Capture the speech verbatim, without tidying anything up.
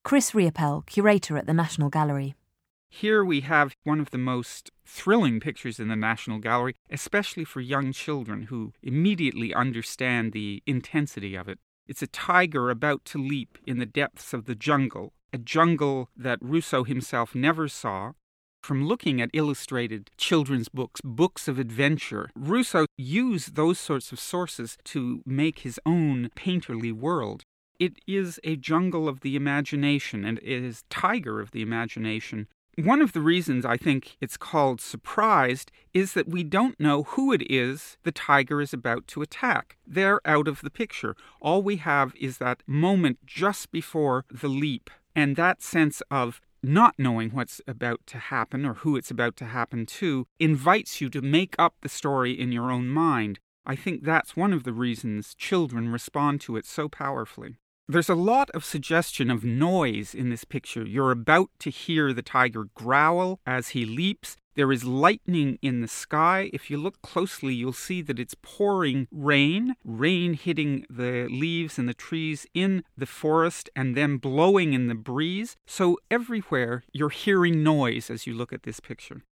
Chris Riopel, curator at the National Gallery. Here we have one of the most thrilling pictures in the National Gallery, especially for young children who immediately understand the intensity of it. It's a tiger about to leap in the depths of the jungle, a jungle that Rousseau himself never saw. From looking at illustrated children's books, books of adventure, Rousseau used those sorts of sources to make his own painterly world. It is a jungle of the imagination, and it is tiger of the imagination. One of the reasons I think it's called Surprised is that we don't know who it is the tiger is about to attack. They're out of the picture. All we have is that moment just before the leap, and that sense of not knowing what's about to happen or who it's about to happen to invites you to make up the story in your own mind. I think that's one of the reasons children respond to it so powerfully. There's a lot of suggestion of noise in this picture. You're about to hear the tiger growl as he leaps. There is lightning in the sky. If you look closely, you'll see that it's pouring rain, rain hitting the leaves and the trees in the forest and then blowing in the breeze. So everywhere you're hearing noise as you look at this picture.